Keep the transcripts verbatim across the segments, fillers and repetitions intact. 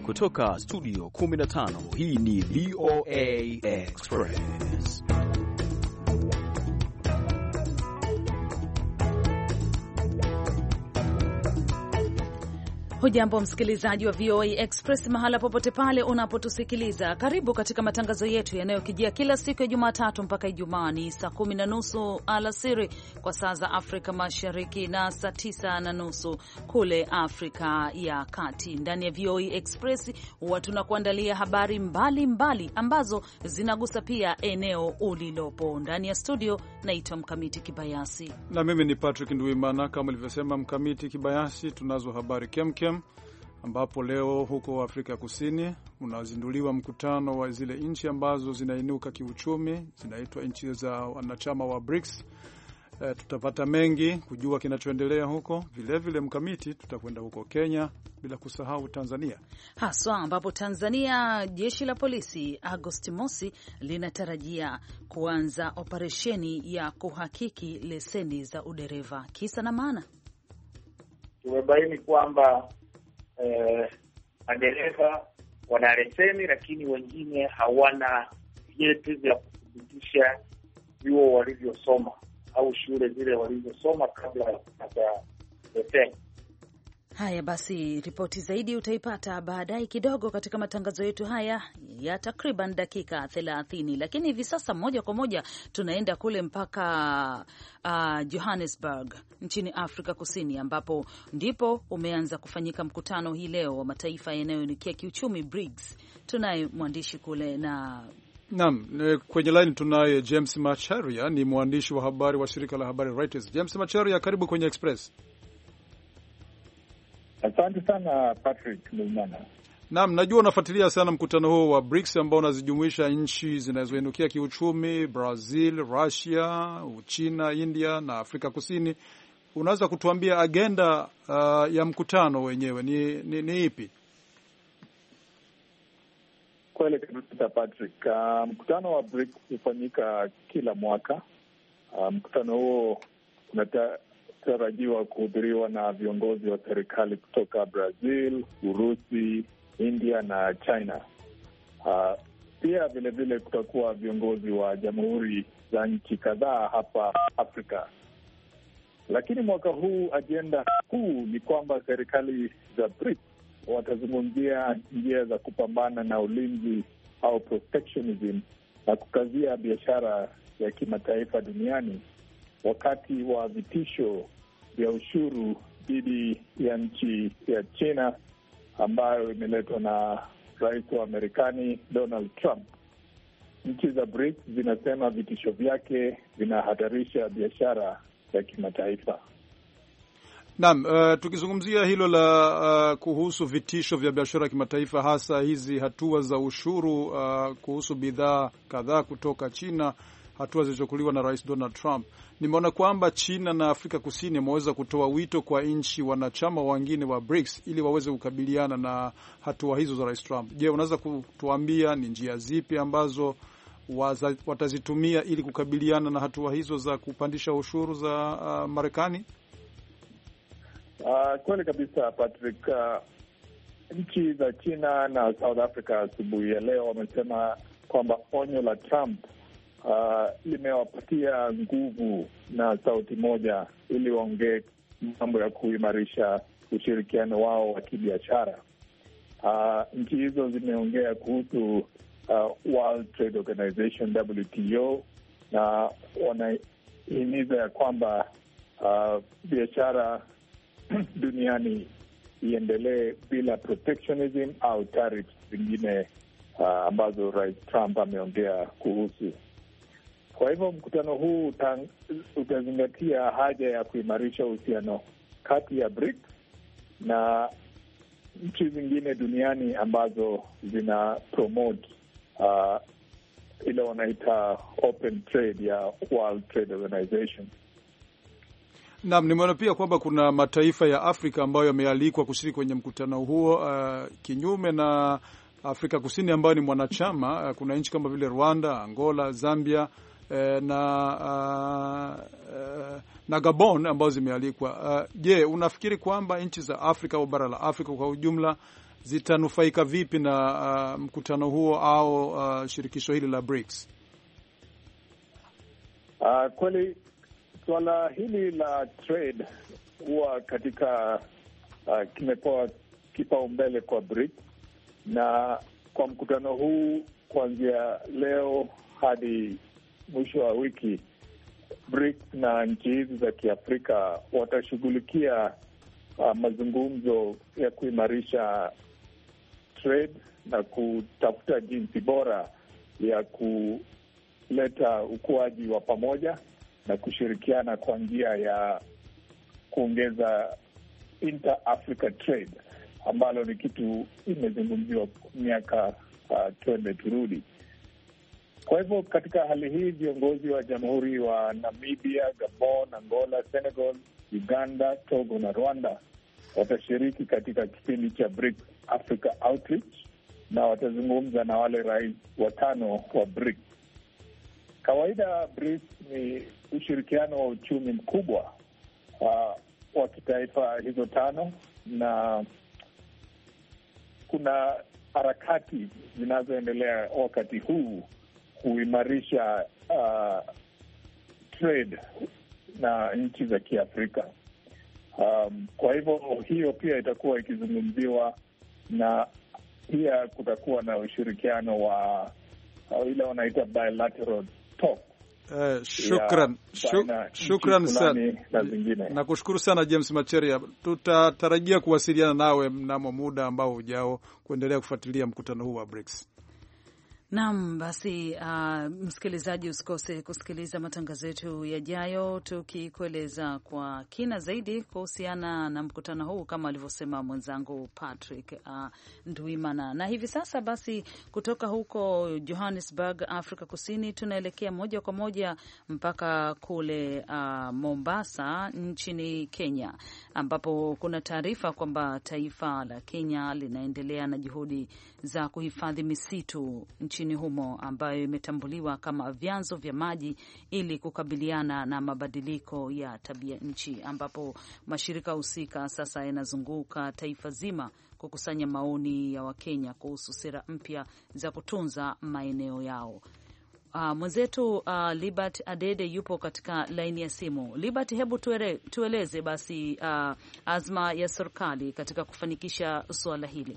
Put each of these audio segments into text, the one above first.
Kutoka studio kumi na tano, hii ni V O A Express. Hujambo msikilizaji wa V O A Express mahala popote pale unapotusikiliza. Karibu katika matangazo yetu yanayokijia kila siku ya Jumatatu mpaka Ijumaa. Ni saa kumi na nusu alasiri kwa saa za Afrika Mashariki na saa tisa na nusu kule Afrika ya Kati. Ndani ya V O A Express huwa tunakuandalia habari mbalimbali mbali ambazo zinagusa pia eneo ulilopo. Ndani ya studio naitwa Mkamiti Kibayasi. Na mimi ni Patrick Nduimana. Kama ilivyosema Mkamiti Kibayasi, tunazo habari kemkem ambapo leo huko Afrika Kusini unazinduliwa mkutano wa zile nchi ambazo zinainuka kiuchumi, zinaitwa nchi za wanachama wa BRICS. E, tutapata mengi kujua kinachoendelea huko. Vile vile Mkamiti, tutakwenda huko Kenya, bila kusahau Tanzania. Haswa ambapo Tanzania jeshi la polisi Agosti mosi linatarajia kuanza operesheni ya kuhakiki leseni za udereva. Kisa na maana, tumebaini kwamba eh, madereva wana leseni lakini wengine hawana vyeti vya kuthibitisha vyuo walivyosoma au shule zile walizosoma kabla ya kupata leseni. Haya basi, ripoti zaidi utaipata baadaye kidogo katika matangazo yetu haya ya takriban dakika thelathini. Lakini hivi sasa moja kwa moja tunaenda kule mpaka uh, Johannesburg nchini Afrika Kusini, ambapo ndipo umeanza kufanyika mkutano hii leo wa mataifa yanayoinukia kiuchumi BRICS. Tunaye mwandishi kule na Naam, kwenye line tunaye James Macharia, ni mwandishi wa habari wa shirika la habari Reuters. James Macharia, karibu kwenye Express. Asante sana Patrick Lumana. Naam, najua unafuatilia sana mkutano huo wa BRICS ambao unazijumuisha nchi zinazoinukia kiuchumi, Brazil, Russia, Uchina, India na Afrika Kusini. Unaweza kutuambia agenda uh, ya mkutano wenyewe ni, ni, ni ipi? Kweli kabisa Patrick. Uh, mkutano wa BRICS hufanyika kila mwaka. Uh, mkutano huo unata tarajiwa kuhudhuriwa na viongozi wa serikali kutoka Brazil, Urusi, India na China. Uh, pia vile vile kutakuwa viongozi wa jamhuri za nchi kadhaa hapa Afrika. Lakini mwaka huu ajenda kuu ni kwamba serikali za BRICS watazungumzia njia za kupambana na ulinzi au protectionism na kukazia biashara ya kimataifa duniani wakati wa vitisho vya ushuru dhidi ya nchi ya China ambayo imeletwa na rais wa Marekani Donald Trump. Nchi za BRICS zinasema vitisho vyake vinahatarisha biashara ya kimataifa. Naam, uh, tukizungumzia hilo la uh, kuhusu vitisho vya biashara ya kimataifa, hasa hizi hatua za ushuru uh, kuhusu bidhaa kadhaa kutoka China, hatua zilizochukuliwa na Rais Donald Trump. Nimeona kwamba China na Afrika Kusini wameweza kutoa wito kwa nchi wanachama wengine wa BRICS ili waweze kukabiliana na hatua hizo za Rais Trump. Je, unaweza kutuambia ni njia zipi ambazo waza, watazitumia ili kukabiliana na hatua hizo za kupandisha ushuru za uh, Marekani? Uh, kweli kabisa Patrick. Uh, nchi za China na South Africa asubuhi ya leo wamesema kwamba onyo la Trump Uh, limewapatia nguvu na sauti moja ili waongee mambo ya kuimarisha ushirikiano wao wa kibiashara. Uh, nchi hizo zimeongea kuhusu uh, World Trade Organization W T O, na wanahimiza ya kwamba uh, biashara duniani iendelee bila protectionism au tariffs zingine uh, ambazo Rais Trump ameongea kuhusu. Kwa hivyo mkutano huu utang, utazingatia haja ya kuimarisha uhusiano kati ya BRICS na nchi zingine duniani ambazo zina promote uh, ile wanaita open trade ya World Trade Organization. Naam, nimeona pia kwamba kuna mataifa ya Afrika ambayo yamealikwa kushiriki kwenye mkutano huo, uh, kinyume na Afrika Kusini ambayo ni mwanachama. Uh, kuna nchi kama vile Rwanda, Angola, Zambia na uh, uh, na Gabon ambazo zimealikwa. Je, uh, unafikiri kwamba nchi za Afrika au bara la Afrika kwa ujumla zitanufaika vipi na uh, mkutano huo au uh, shirikisho hili la BRICS? Uh, kweli swala hili la trade huwa katika uh, kimepewa kipaumbele kwa BRICS, na kwa mkutano huu kuanzia leo hadi mwisho wa wiki, BRICS na nchi hizi za Kiafrika watashughulikia uh, mazungumzo ya kuimarisha trade na kutafuta jinsi bora ya kuleta ukuaji wa pamoja na kushirikiana kwa njia ya kuongeza inter-Africa trade, ambalo ni kitu imezungumziwa miaka uh, twende turudi. Kwa hivyo katika hali hii, viongozi wa jamhuri wa Namibia, Gabon, Angola, Senegal, Uganda, Togo na Rwanda watashiriki katika kipindi cha BRICS Africa Outreach na watazungumza na wale rais watano wa BRICS. Kawaida BRICS ni ushirikiano wa uchumi mkubwa uh, wa kitaifa hizo tano, na kuna harakati zinazoendelea wakati huu kuimarisha uh, trade na nchi za Kiafrika. Um, kwa hivyo hiyo pia itakuwa ikizungumziwa, na pia kutakuwa na ushirikiano wa uh, ile wanaita bilateral talk. Uh, shukran shukran sana, nakushukuru sana James Macharia. Tutatarajia kuwasiliana nawe mnamo muda ambao ujao kuendelea kufuatilia mkutano huu wa BRICS. Naam, basi uh, msikilizaji, usikose kusikiliza matangazo yetu yajayo, tukikueleza kwa kina zaidi kuhusiana na mkutano huu kama alivyosema mwenzangu Patrick uh, Ndwimana. Na hivi sasa basi kutoka huko Johannesburg, Afrika Kusini, tunaelekea moja kwa moja mpaka kule uh, Mombasa nchini Kenya, ambapo kuna taarifa kwamba taifa la Kenya linaendelea na juhudi za kuhifadhi misitu nchini humo ambayo imetambuliwa kama vyanzo vya maji ili kukabiliana na mabadiliko ya tabia nchi, ambapo mashirika husika sasa yanazunguka taifa zima kukusanya maoni ya Wakenya kuhusu sera mpya za kutunza maeneo yao. Uh, mwenzetu uh, Libert Adede yupo katika laini ya simu. Libert, hebu tuere, tueleze basi uh, azma ya serikali katika kufanikisha suala hili.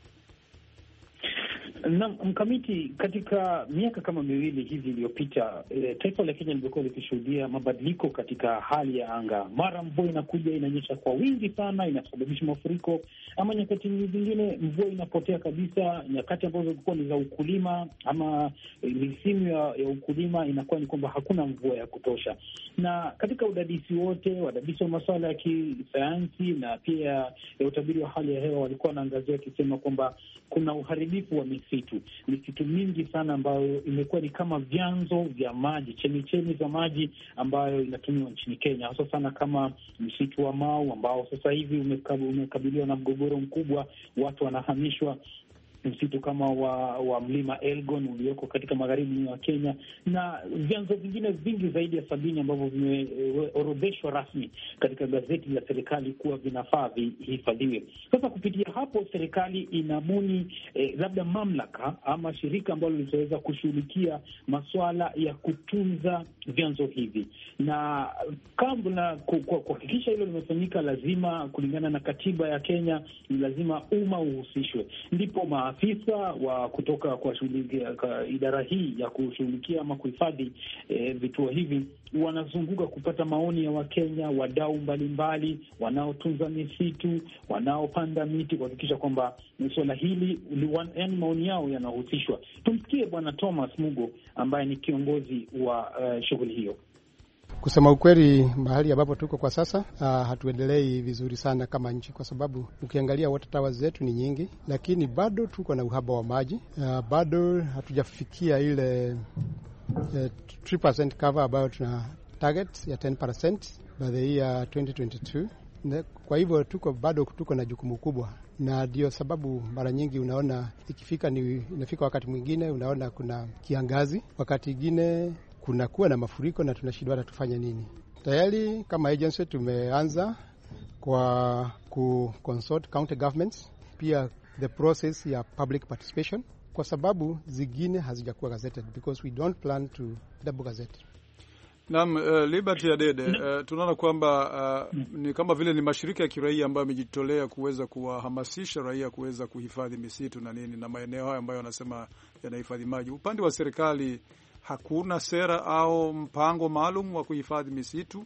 Na mkamiti, katika miaka kama miwili hivi iliyopita, e, taifa la Kenya limekuwa likishuhudia mabadiliko katika hali ya anga. Mara mvua inakuja inanyesha kwa wingi sana, inasababisha mafuriko, ama nyakati zingine mvua inapotea kabisa. Nyakati ambazo zilikuwa ni za ukulima ama misimu ya, ya ukulima inakuwa ni kwamba hakuna mvua ya kutosha. Na katika udadisi wote, wadadisi wa masuala ya kisayansi na pia ya utabiri wa hali ya hewa walikuwa wanaangazia wakisema kwamba kuna uharibifu wa misitu. Misitu mingi sana ambayo imekuwa ni kama vyanzo vya maji, chemichemi za maji ambayo inatumiwa nchini Kenya, hasa sana kama msitu wa Mau ambao sasa hivi umekabiliwa na mgogoro mkubwa, watu wanahamishwa. Msitu kama wa, wa mlima Elgon ulioko katika magharibi mwa Kenya, na vyanzo vingine vingi zaidi ya sabini ambavyo vimeorodheshwa rasmi katika gazeti la serikali kuwa vinafaa vihifadhiwe. Sasa kupitia hapo serikali inabuni eh, labda mamlaka ama shirika ambalo litaweza kushughulikia masuala ya kutunza vyanzo hivi, na kabla kuhakikisha hilo limefanyika, lazima kulingana na katiba ya Kenya ni lazima umma uhusishwe. Ndipo maafisa wa kutoka kwa shughulikia idara hii ya kushughulikia ama kuhifadhi e, vituo hivi wanazunguka kupata maoni ya Wakenya, wadau mbalimbali wanaotunza misitu, wanaopanda miti, kuhakikisha kwamba swala hili yaani maoni yao yanahusishwa. Tumsikie Bwana Thomas Mugo ambaye ni kiongozi wa uh, shughuli hiyo. Kusema ukweli, mahali ambapo tuko kwa sasa uh, hatuendelei vizuri sana kama nchi, kwa sababu ukiangalia water towers zetu ni nyingi, lakini bado tuko na uhaba wa maji. Uh, bado hatujafikia ile uh, three percent cover ambayo tuna target ya ten percent by the year twenty twenty-two. Kwa hivyo tuko bado tuko na jukumu kubwa, na ndio sababu mara nyingi unaona ikifika ni inafika wakati mwingine unaona kuna kiangazi, wakati mwingine kuna kuwa na mafuriko na tunashindwa hata tufanye nini. Tayari kama agency tumeanza kwa ku consult county governments, pia the process ya public participation, kwa sababu zingine hazijakuwa gazetted because we don't plan to double gazette. Naam, uh, Liberty Adede, uh, tunaona kwamba uh, ni kama vile ni mashirika ya kiraia ambayo yamejitolea kuweza kuwahamasisha raia kuweza kuhifadhi misitu na nini na maeneo hayo ambayo wanasema yanahifadhi maji. Upande wa serikali hakuna sera au mpango maalum wa kuhifadhi misitu?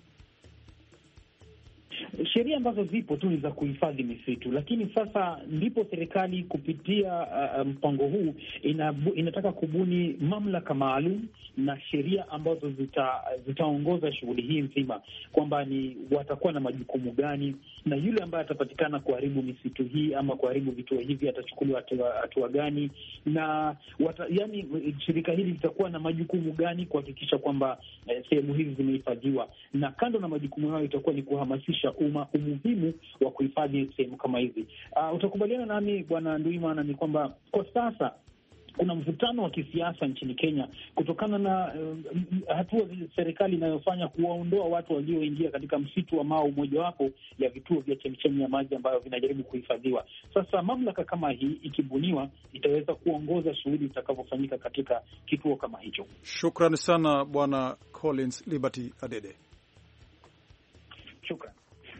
Sheria ambazo zipo tu ni za kuhifadhi misitu, lakini sasa ndipo serikali kupitia uh, mpango huu inabu, inataka kubuni mamlaka maalum na sheria ambazo zita, zitaongoza shughuli hii nzima, kwamba ni watakuwa na majukumu gani, na yule ambaye atapatikana kuharibu misitu hii ama kuharibu vituo hivi atachukuliwa hatua gani, na wata, yani shirika hili litakuwa na majukumu gani kuhakikisha kwamba eh, sehemu hizi zimehifadhiwa, na kando na majukumu hayo itakuwa ni kuhamasisha umma umuhimu wa kuhifadhi sehemu kama hizi. Uh, utakubaliana nami Bwana Nduimana ni kwamba kwa sasa kuna mvutano wa kisiasa nchini Kenya kutokana na uh, hatua za serikali inayofanya kuwaondoa watu walioingia katika msitu wa Mau, mojawapo ya vituo vya chemichemi ya maji ambayo vinajaribu kuhifadhiwa. Sasa mamlaka kama hii ikibuniwa itaweza kuongoza shughuli zitakavyofanyika katika kituo kama hicho. Shukrani sana Bwana Collins Liberty Adede. Shukrani.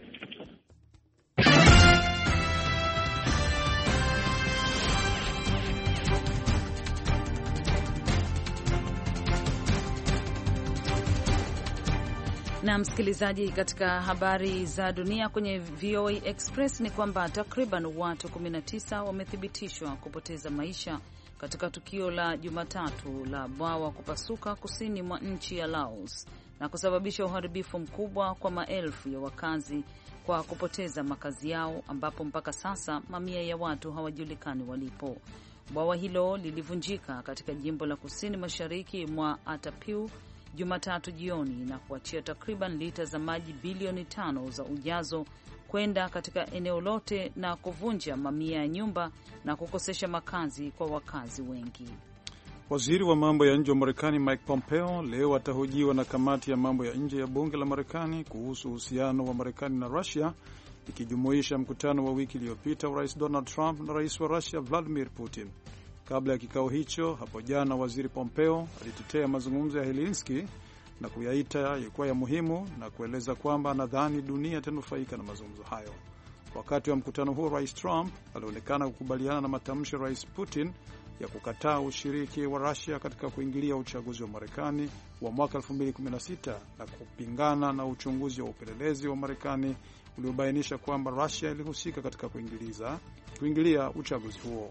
Na msikilizaji, katika habari za dunia kwenye V O A Express ni kwamba takriban watu kumi na tisa wamethibitishwa kupoteza maisha katika tukio la Jumatatu la bwawa kupasuka kusini mwa nchi ya Laos na kusababisha uharibifu mkubwa kwa maelfu ya wakazi kwa kupoteza makazi yao, ambapo mpaka sasa mamia ya watu hawajulikani walipo. Bwawa hilo lilivunjika katika jimbo la kusini mashariki mwa Atapiu Jumatatu jioni na kuachia takriban lita za maji bilioni tano za ujazo kwenda katika eneo lote na kuvunja mamia ya nyumba na kukosesha makazi kwa wakazi wengi. Waziri wa mambo ya nje wa Marekani Mike Pompeo leo atahojiwa na kamati ya mambo ya nje ya bunge la Marekani kuhusu uhusiano wa Marekani na Russia, ikijumuisha mkutano wa wiki iliyopita wa Rais Donald Trump na Rais wa Russia Vladimir Putin. Kabla ya kikao hicho hapo jana, Waziri Pompeo alitetea mazungumzo ya Helsinki na kuyaita yalikuwa ya muhimu na kueleza kwamba anadhani dunia itanufaika na mazungumzo hayo. Wakati wa mkutano huo, Rais Trump alionekana kukubaliana na matamshi ya Rais Putin ya kukataa ushiriki wa Russia katika kuingilia uchaguzi wa Marekani wa mwaka elfu mbili kumi na sita na kupingana na uchunguzi wa upelelezi wa Marekani uliobainisha kwamba Russia ilihusika katika kuingiliza kuingilia uchaguzi huo.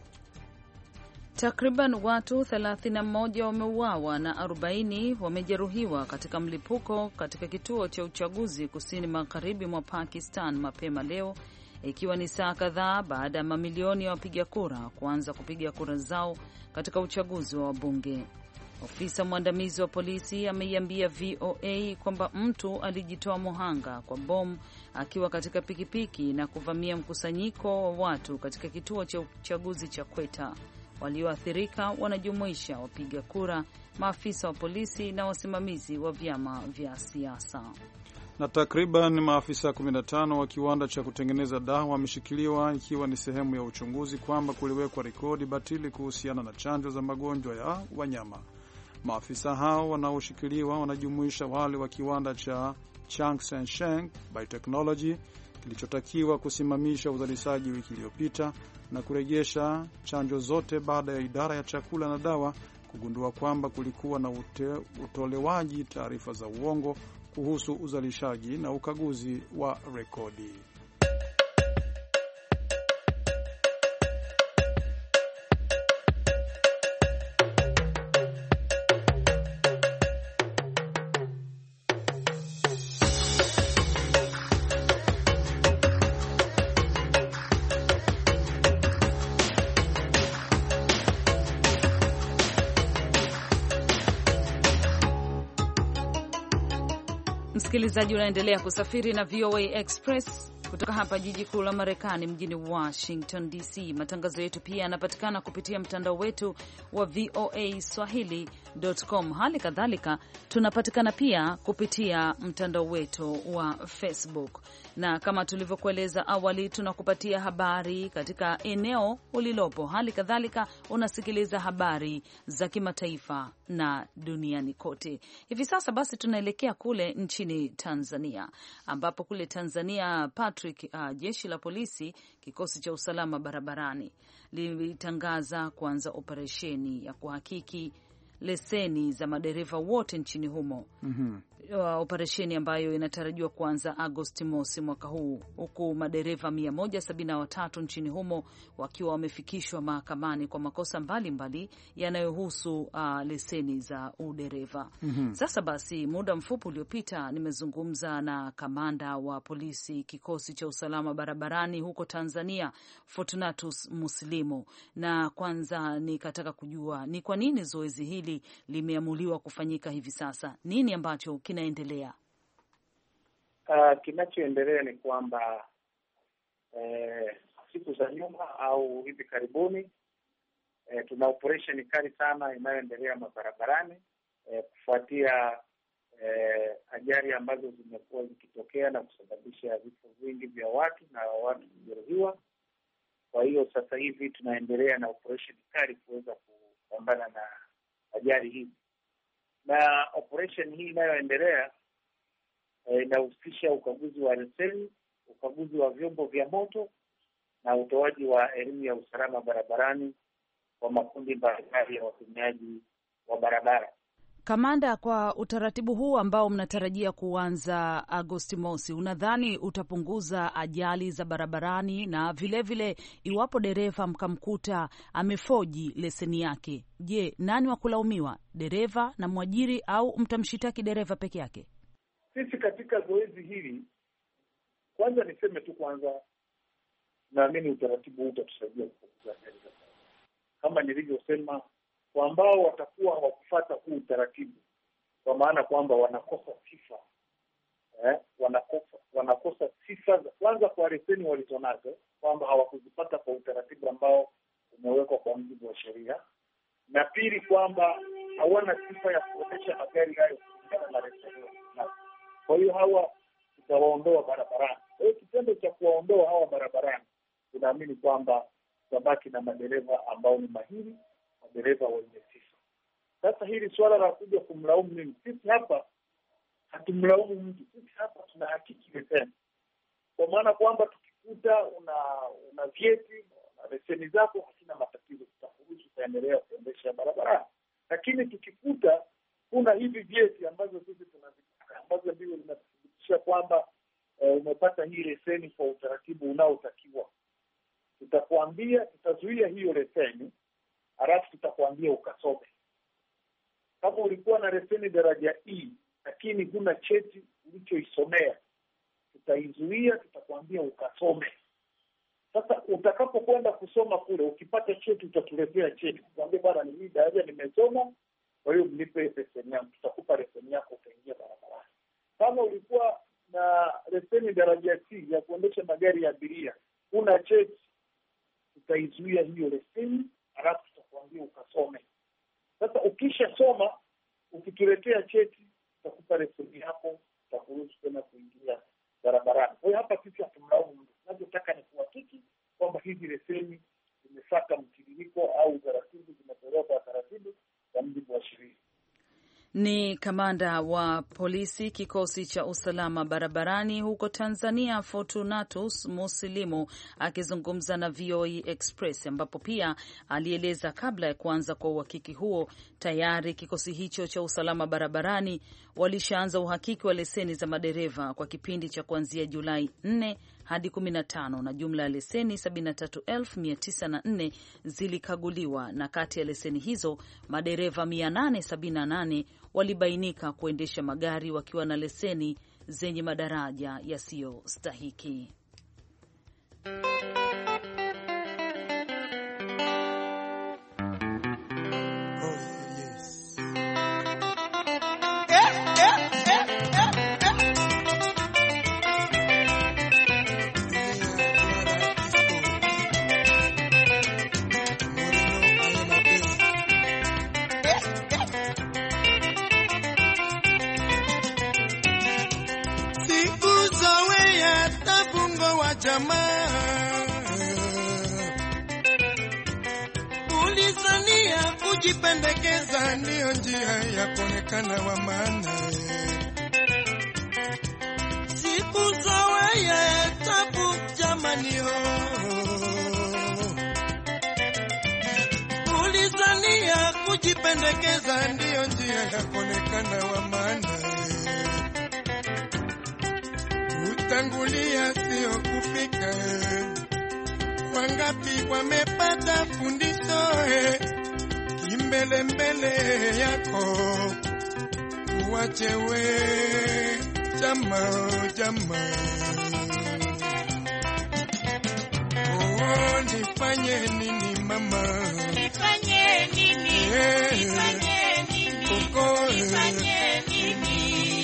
Takriban watu thelathini na moja wameuawa na arobaini wamejeruhiwa katika mlipuko katika kituo cha uchaguzi kusini magharibi mwa Pakistan mapema leo, ikiwa ni saa kadhaa baada ya mamilioni ya wapiga kura kuanza kupiga kura zao katika uchaguzi wa wabunge. Ofisa mwandamizi wa polisi ameiambia V O A kwamba mtu alijitoa muhanga kwa bomu akiwa katika pikipiki na kuvamia mkusanyiko wa watu katika kituo cha uchaguzi cha Quetta. Walioathirika wanajumuisha wapiga kura, maafisa wa polisi na wasimamizi wa vyama vya siasa. Na takriban maafisa kumi na tano wa kiwanda cha kutengeneza dawa wameshikiliwa ikiwa ni sehemu ya uchunguzi kwamba kuliwekwa rekodi batili kuhusiana na chanjo za magonjwa ya wanyama. Maafisa hao wanaoshikiliwa wanajumuisha wale wa kiwanda cha Changsheng Sheng Biotechnology kilichotakiwa kusimamisha uzalishaji wiki iliyopita na kurejesha chanjo zote baada ya idara ya chakula na dawa kugundua kwamba kulikuwa na ute, utolewaji taarifa za uongo kuhusu uzalishaji na ukaguzi wa rekodi. Msikilizaji, unaendelea kusafiri na V O A Express kutoka hapa jiji kuu la Marekani, mjini Washington D C. Matangazo yetu pia yanapatikana kupitia mtandao wetu wa V O A Swahili dot com. Hali kadhalika tunapatikana pia kupitia mtandao wetu wa Facebook, na kama tulivyokueleza awali, tunakupatia habari katika eneo ulilopo. Hali kadhalika unasikiliza habari za kimataifa na duniani kote. Hivi sasa basi tunaelekea kule nchini Tanzania, ambapo kule Tanzania Patrick, uh, jeshi la polisi kikosi cha usalama barabarani lilitangaza kuanza operesheni ya kuhakiki leseni za madereva wote nchini humo. Mm-hmm. Uh, operesheni ambayo inatarajiwa kuanza Agosti mosi mwaka huu, huku madereva mia moja sabini na watatu nchini humo wakiwa wamefikishwa mahakamani kwa makosa mbalimbali yanayohusu uh, leseni za udereva. Mm-hmm. Sasa basi, muda mfupi uliopita nimezungumza na kamanda wa polisi kikosi cha usalama barabarani huko Tanzania, Fortunatus Musilimu, na kwanza nikataka kujua ni kwa nini zoezi hili limeamuliwa kufanyika hivi sasa. Nini ambacho kinaendelea? Uh, kinachoendelea ni kwamba eh, siku za nyuma au hivi karibuni eh, tuna operation kali sana inayoendelea mabarabarani eh, kufuatia eh, ajali ambazo zimekuwa zikitokea na kusababisha vifo vingi vya watu na watu kujeruhiwa. Kwa hiyo sasa hivi tunaendelea na operation kali kuweza kupambana na ajali hizi, na operation hii inayoendelea inahusisha e, ukaguzi wa leseni, ukaguzi wa vyombo vya moto na utoaji wa elimu ya usalama barabarani kwa makundi mbalimbali ya watumiaji wa barabara. Kamanda, kwa utaratibu huu ambao mnatarajia kuanza Agosti mosi, unadhani utapunguza ajali za barabarani? Na vile vile, iwapo dereva mkamkuta amefoji leseni yake, je, nani wa kulaumiwa, dereva na mwajiri au mtamshitaki dereva peke yake? Sisi katika zoezi hili, kwanza niseme tu kwanza, naamini utaratibu huu utatusaidia kupunguza ajali. Kama nilivyosema, kwa ambao watakuwa hawakufuata huu utaratibu, kwa maana kwamba wanakosa sifa eh, wanakosa wanakosa sifa kwanza kwa leseni walizonazo, kwamba hawakuzipata kwa utaratibu ambao umewekwa kwa mujibu wa sheria, na pili kwamba hawana sifa ya kuendesha magari hayo kulingana na leseni. Kwa hiyo hawa tutawaondoa barabarani. Kwa hiyo kitendo cha kuwaondoa hawa barabarani, tunaamini kwamba tutabaki na madereva ambao ni mahiri, madereva wenye sifa. Sasa hili swala la kuja kumlaumu mimi, sisi hapa hatumlaumu mtu. Sisi hapa tunahakiki leseni, kwa maana kwamba tukikuta una una vyeti na leseni zako, hakuna matatizo, tutakuruhusu kuendelea kuendesha barabarani. Lakini tukikuta kuna hivi vyeti ambazo sisi tunavitaka, ambazo ndivyo zinathibitisha kwamba e, umepata hii leseni kwa utaratibu unaotakiwa, tutakwambia, tutazuia hiyo leseni, halafu tutakwambia ukasome. Kama ulikuwa na leseni daraja E lakini huna cheti ulichoisomea, tutaizuia, tutakwambia ukasome. Sasa utakapokwenda kusoma kule, ukipata cheti utatuletea cheti, tukwambia bwana, ni hii daraja nimesoma, kwa hiyo mnipe leseni yangu, tutakupa leseni yako utaingia barabarani. Kama ulikuwa na leseni daraja C ya kuendesha magari ya abiria, huna cheti, tutaizuia hiyo leseni, halafu tutakwambia ukasome. Sasa ukisha soma, ukituletea cheti, tutakupa leseni yako, tutakuruhusu tena kuingia barabarani. Kwa hiyo hapa sisi hatumlaumu mtu. Tunachotaka ni kuhakiki kwamba hizi leseni zimefuata mtiririko au taratibu, zimetolewa kwa taratibu za mujibu wa sheria. Ni kamanda wa polisi kikosi cha usalama barabarani huko Tanzania, Fortunatus Musilimu, akizungumza na V O A Express, ambapo pia alieleza kabla ya kuanza kwa uhakiki huo, tayari kikosi hicho cha usalama barabarani walishaanza uhakiki wa leseni za madereva kwa kipindi cha kuanzia Julai nne hadi kumi na tano, na jumla ya leseni sabini na tatu elfu mia tisa na nne zilikaguliwa, na kati ya leseni hizo madereva mia nane sabini na nane walibainika kuendesha magari wakiwa na leseni zenye madaraja yasiyostahiki. jamaa, ulizania kujipendekeza ndiyo njia ya kuonekana wa maana. Siku za weye tabu jamani ho, ulizania kujipendekeza ndiyo njia ya kuonekana wa maana. Utangulia sio kufika, wangapi wamepata fundisho kimbele mbele yako, uwachewe jama jama. Oh, nifanye nini mama, nifanye nini, yeah. Nifanye nini, Koko, nifanye nini.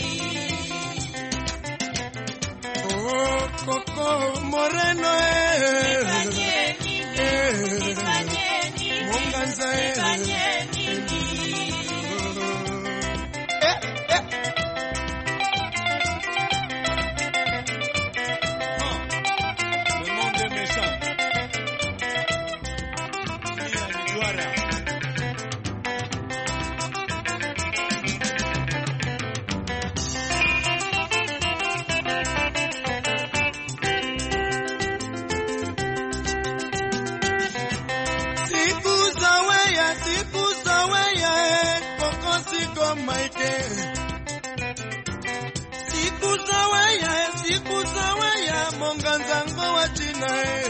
Oh, Koko Moreno, nifanye nini, nifanye nini, Monganza, nifanye nini. Eh, eh. Siku za waya, siku za waya, Monganza ngowa china.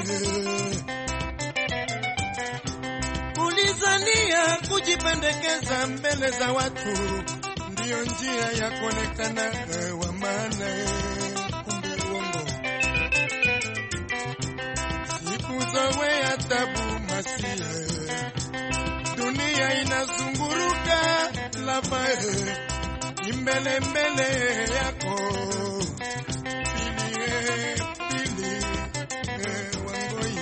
Ulizania kujipendekeza mbele za watu ndiyo njia ya kuonekana wa maana, kumbe uongo. Siku za waya tabu masia, dunia inazunguruka lava imbele mbele yako, pili pili wangoi.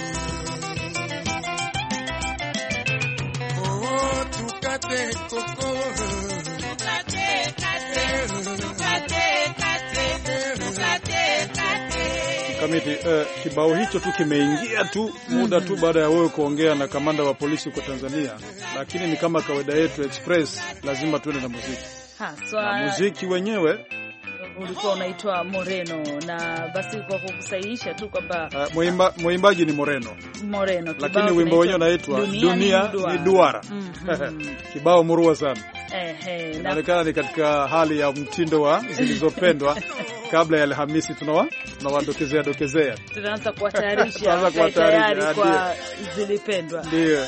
Oh, tukate Koko, tukate kate, tukate kate, tukate kate. Kamiti, uh, kibao hicho tu kimeingia tu muda mm -hmm. tu baada ya wewe kuongea na kamanda wa polisi huko Tanzania, lakini ni kama kawaida yetu Express, lazima tuende na muziki. Haswa na muziki wenyewe ulikuwa unaitwa Moreno, na basi kwa kukusahihisha tu kwamba uh, muimba, muimbaji ni Moreno Moreno, lakini wimbo wenyewe unaitwa Dunia, Dunia ni Duara. Mm -hmm. Kibao murua sana. Ehe, inaonekana ni katika hali ya mtindo wa zilizopendwa. Kabla ya Alhamisi tunawa tunawadokezea dokezea, tunaanza kuwatayarisha tayari kwa zilipendwa. Ndio.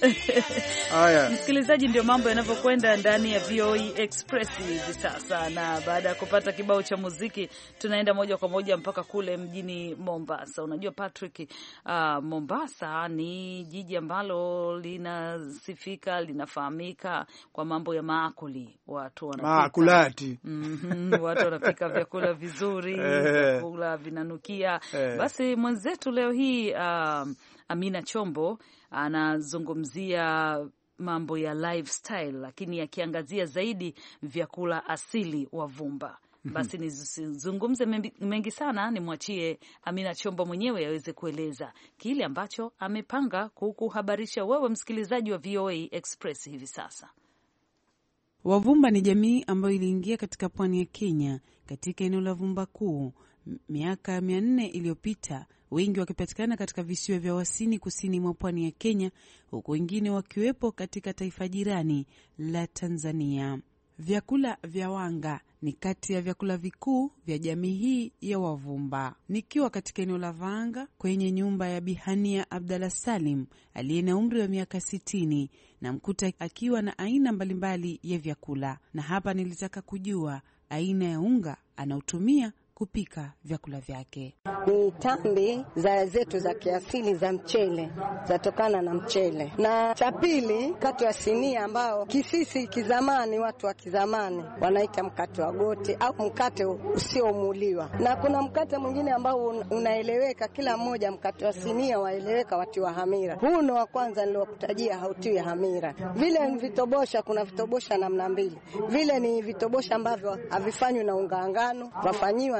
Haya, msikilizaji, ndio mambo yanavyokwenda ndani ya V O E Express hivi sasa, na baada ya kupata kibao cha muziki tunaenda moja kwa moja mpaka kule mjini Mombasa. Unajua Patrick, uh, Mombasa ni jiji ambalo linasifika, linafahamika kwa mambo ya maakuli. Watu wanapika maakulati. Mhm, watu wanapika vyakula vizuri, vyakula vinanukia. Basi mwenzetu leo hii uh, Amina Chombo anazungumzia mambo ya lifestyle, lakini akiangazia zaidi vyakula asili wa Vumba. Basi nizungumze mengi sana, nimwachie Amina Chombo mwenyewe aweze kueleza kile ambacho amepanga kukuhabarisha wewe msikilizaji wa V O A Express hivi sasa. Wavumba ni jamii ambayo iliingia katika pwani ya Kenya katika eneo la Vumba Kuu miaka mia nne iliyopita, wengi wakipatikana katika visiwa vya Wasini kusini mwa pwani ya Kenya, huku wengine wakiwepo katika taifa jirani la Tanzania. Vyakula vya wanga ni kati ya vyakula vikuu vya jamii hii ya Wavumba. Nikiwa katika eneo la Vanga kwenye nyumba ya Bihania Abdalla Salim aliye na umri wa miaka sitini, na mkuta akiwa na aina mbalimbali ya vyakula, na hapa nilitaka kujua aina ya unga anaotumia kupika vyakula vyake. Ni tambi za zetu za kiasili za mchele, zatokana na mchele. Na cha pili, mkate wa sinia ambao kisisi kizamani, watu wa kizamani wanaita mkate wa goti au mkate usiomuliwa. Na kuna mkate mwingine ambao unaeleweka kila mmoja, mkate wa sinia waeleweka, watu wa hamira. Huu ndo wa kwanza niliokutajia, hautiwi hamira. Vile ni vitobosha, kuna vitobosha namna mbili. Vile ni vitobosha ambavyo havifanywi na unga ngano, wafanyiwa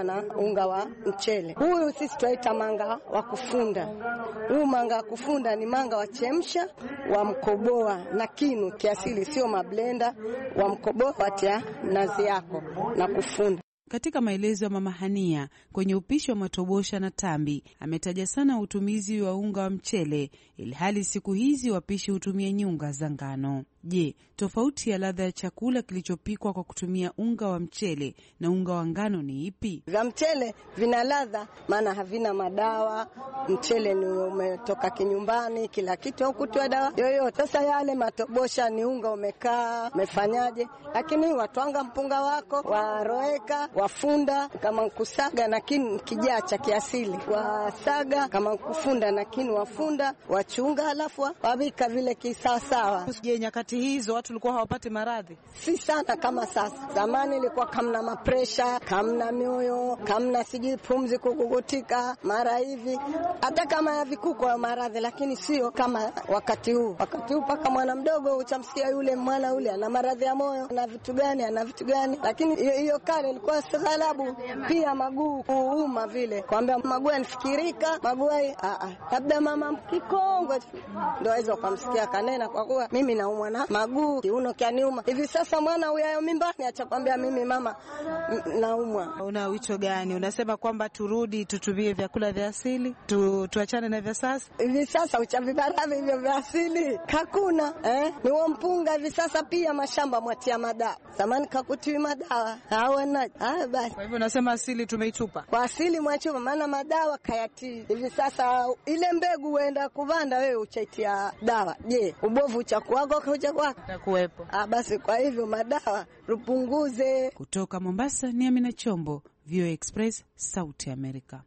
na unga wa mchele. Huyu sisi tunaita manga wa kufunda. Huu manga wa kufunda ni manga wa chemsha, wa mkoboa na kinu kiasili, sio mablenda, wa mkoboa watia nazi yako na kufunda. Katika maelezo ya Mama Hania kwenye upishi wa matobosha na tambi, ametaja sana utumizi wa unga wa mchele, ilhali siku hizi wapishi hutumia nyunga za ngano. Je, tofauti ya ladha ya chakula kilichopikwa kwa kutumia unga wa mchele na unga wa ngano ni ipi? Vya mchele vina ladha, maana havina madawa. Mchele ni umetoka kinyumbani, kila kitu hukutiwa dawa yoyote. Sasa yale matobosha ni unga umekaa, umefanyaje, lakini watwanga mpunga wako, waroeka, wafunda kama kusaga na kinu kijaa cha kiasili, wasaga kama kufunda na kinu wafunda, wachunga alafu wabika vile kisawasawa. Je, nyakati hizo watu walikuwa hawapati maradhi? Si sana kama sasa. Zamani ilikuwa kamna mapresha, kamna mioyo, kamna sijui pumzi kugugutika mara hivi, hata kama ya vikuko ya maradhi, lakini sio kama wakati huu. Wakati huu paka mwana mdogo uchamsikia yule mwana ule ana maradhi ya moyo, ana vitu gani, ana vitu gani. Lakini hiyo kale ilikuwa saghalabu, pia maguu kuuma vile. Kwambia maguu yanifikirika, maguu a a labda mama kikongwe ndio aweza kumsikia kanena, kwa kuwa mimi naumwa na maguu, kiuno kianiuma. Hivi sasa mwana huyo mimbani acha kwambia mimi mama naumwa. Una wito gani? Unasema kwamba turudi tutumie vyakula vya asili, tu, tuachane na vya sasa? Hivi sasa uchavibaradhi hivyo vya asili hakuna, eh? Ni wa mpunga hivi sasa, pia mashamba mwatia madawa. Zamani kakutiwi madawa. Hawana. Ah basi. Kwa hivyo unasema asili tumeitupa. Kwa asili mwachupa, maana madawa kayati. Hivi sasa ile mbegu uenda kuvanda wewe uchaitia dawa. Je, ubovu uchakuago kuja kwako? Takuwepo. Ah basi, kwa hivyo madawa rupunguze. Kutoka Mombasa ni Amina Chombo, V O A Express, Sauti America.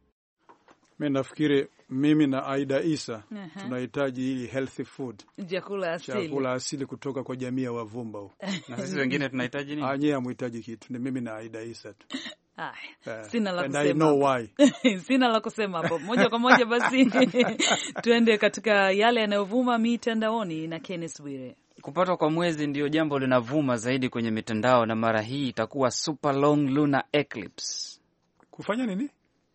Mimi nafikiri mimi na Aida Isa uh -huh. tunahitaji hili healthy food, chakula asili, chakula asili kutoka kwa jamii ya Wavumba huko. Na sisi wengine tunahitaji nini? Anye amhitaji kitu, ni mimi na Aida Isa tu. Ah, uh, sina la kusema. I know why. Sina la kusema hapo. Moja kwa moja basi tuende katika yale yanayovuma mitandaoni na Kenneth Bwire. Kupatwa kwa mwezi ndio jambo linavuma zaidi kwenye mitandao, na mara hii itakuwa super long lunar eclipse. Kufanya nini?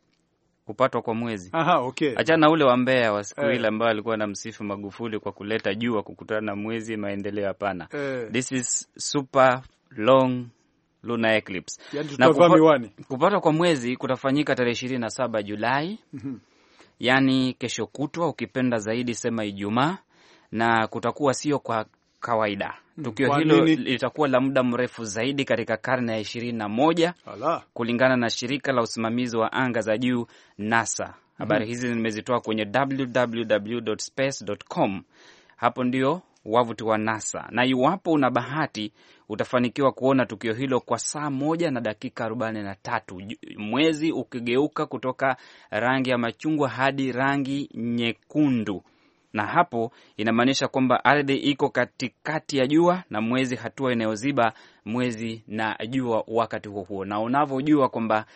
Kupatwa kwa mwezi. Aha, okay. Achana na ule wa Mbeya wa siku ile ambao alikuwa na msifu Magufuli kwa kuleta jua kukutana na mwezi, maendeleo hapana. Eh. This is super long lunar eclipse. Yani na kupa, kupatwa kwa mwezi kutafanyika tarehe ishirini na saba Julai. Mm-hmm. Yani kesho kutwa, ukipenda zaidi sema Ijumaa, na kutakuwa sio kwa kawaida. Tukio kwa hilo nini? Litakuwa la muda mrefu zaidi katika karne ya ishirini na moja kulingana na shirika la usimamizi wa anga za juu NASA. Habari mm -hmm. hizi nimezitoa kwenye w w w dot space dot com. Hapo ndio wavuti wa NASA, na iwapo una bahati utafanikiwa kuona tukio hilo kwa saa moja na dakika arobaini na tatu, mwezi ukigeuka kutoka rangi ya machungwa hadi rangi nyekundu. Na hapo inamaanisha kwamba ardhi iko katikati ya jua na mwezi hatua inayoziba mwezi na jua wakati huo huo. Na unavyojua kwamba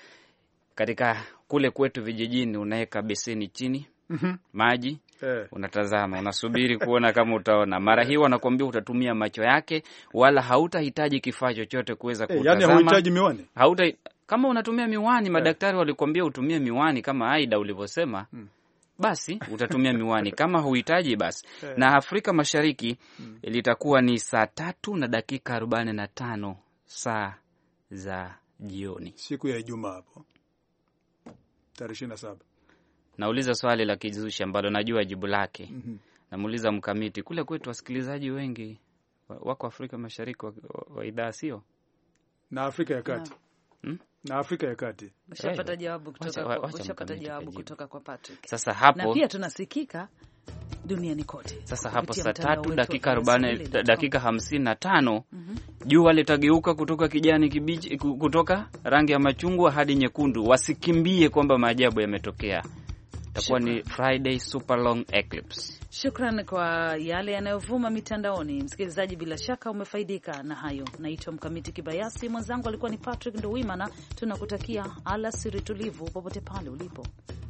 katika kule kwetu vijijini unaweka beseni chini, mm-hmm. maji, eh. unatazama, unasubiri kuona kama utaona. Mara hii wanakuambia utatumia macho yake, wala hautahitaji kifaa chochote kuweza kutazama. Eh, yani hauhitaji miwani? Hauta, kama unatumia miwani, madaktari eh. walikwambia utumie miwani kama Aida ulivyosema. Hmm. Basi utatumia miwani. Kama huhitaji basi. Na Afrika Mashariki hmm. litakuwa ni saa tatu na dakika arobaini na tano saa za jioni. Siku ya Ijumaa hapo. Tarehe ishirini na saba. Nauliza swali la kizushi ambalo najua jibu lake. Mm -hmm. Namuuliza mkamiti, kule kwetu wasikilizaji wengi wako Afrika Mashariki wa, wa, wa idhaa sio? Na Afrika ya Kati. Hmm? Na Afrika ya Kati. Ushapata jawabu kutoka kwa ushapata jawabu kutoka kwa Patrick. Sasa hapo na pia tunasikika duniani kote. Sasa hapo saa tatu dakika arobaini dakika hamsini na tano mm -hmm. jua litageuka kutoka kijani kibichi, kutoka rangi ya machungwa hadi nyekundu. Wasikimbie kwamba maajabu yametokea. Itakuwa ni Friday super long eclipse. Shukrani kwa yale yanayovuma mitandaoni. Msikilizaji, bila shaka umefaidika na hayo. Naitwa Mkamiti Kibayasi, mwenzangu alikuwa ni Patrick Nduwimana. Tunakutakia alasiri tulivu popote pale ulipo.